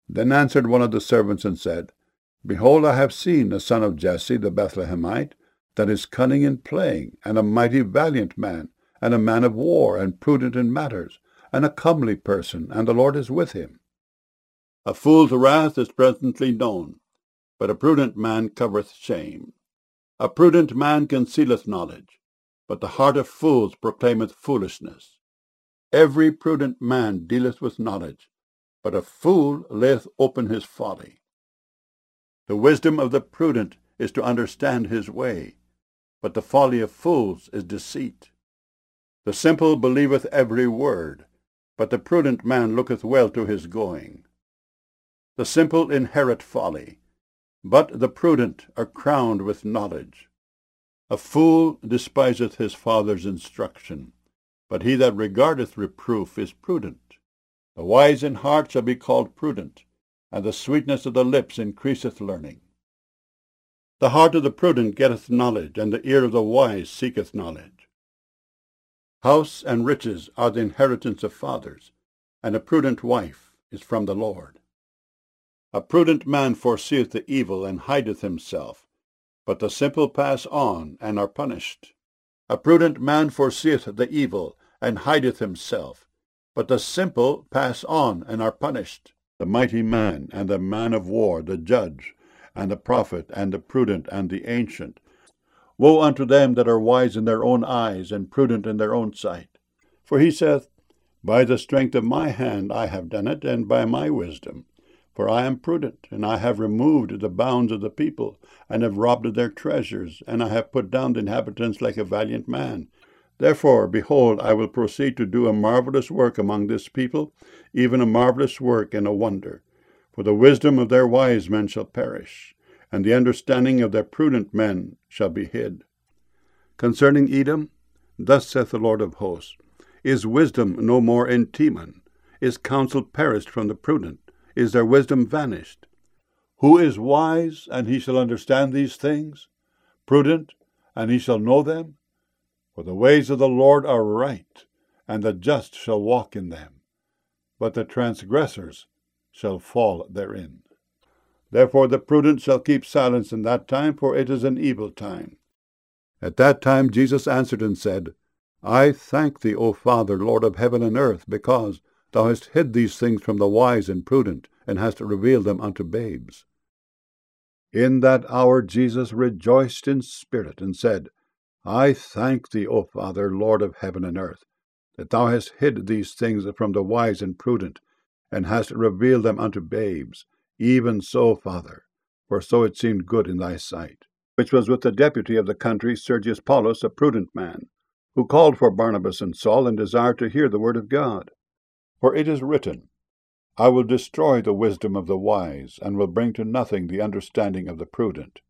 Then answered one of the servants and said, Behold, I have seen a son of Jesse the Bethlehemite, that is cunning in playing, and a mighty valiant man, and a man of war, and prudent in matters, and a comely person, and the Lord is with him. A fool's wrath is presently known, but a prudent man covereth shame. A prudent man concealeth knowledge, but the heart of fools proclaimeth foolishness. Every prudent man dealeth with knowledge, but a fool layeth open his folly. The wisdom of the prudent is to understand his way, but the folly of fools is deceit. The simple believeth every word, but the prudent man looketh well to his going. The simple inherit folly, but the prudent are crowned with knowledge. A fool despiseth his father's instruction, but he that regardeth reproof is prudent. The wise in heart shall be called prudent, and the sweetness of the lips increaseth learning. The heart of the prudent getteth knowledge, and the ear of the wise seeketh knowledge. House and riches are the inheritance of fathers, and a prudent wife is from the Lord. A prudent man foreseeth the evil, and hideth himself, but the simple pass on, and are punished. A prudent man foreseeth the evil, and hideth himself, but the simple pass on, and are punished. The mighty man, and the man of war, the judge, and the prophet, and the prudent, and the ancient. Woe unto them that are wise in their own eyes, and prudent in their own sight. For he saith, By the strength of my hand I have done it, and by my wisdom. For I am prudent, and I have removed the bounds of the people, and have robbed of their treasures, and I have put down the inhabitants like a valiant man. Therefore, behold, I will proceed to do a marvelous work among this people, even a marvelous work and a wonder. For the wisdom of their wise men shall perish, and the understanding of their prudent men shall be hid. Concerning Edom, thus saith the Lord of hosts, Is wisdom no more in Teman? Is counsel perished from the prudent? Is their wisdom vanished? Who is wise, and he shall understand these things? Prudent, and he shall know them? For the ways of the Lord are right, and the just shall walk in them, but the transgressors shall fall therein. Therefore the prudent shall keep silence in that time, for it is an evil time. At that time Jesus answered and said, I thank thee, O Father, Lord of heaven and earth, because thou hast hid these things from the wise and prudent, and hast revealed them unto babes. In that hour Jesus rejoiced in spirit, and said, I thank thee, O Father, Lord of heaven and earth, that thou hast hid these things from the wise and prudent, and hast revealed them unto babes. Even so, Father, for so it seemed good in thy sight. Which was with the deputy of the country, Sergius Paulus, a prudent man, who called for Barnabas and Saul, and desired to hear the word of God. For it is written, I will destroy the wisdom of the wise, and will bring to nothing the understanding of the prudent.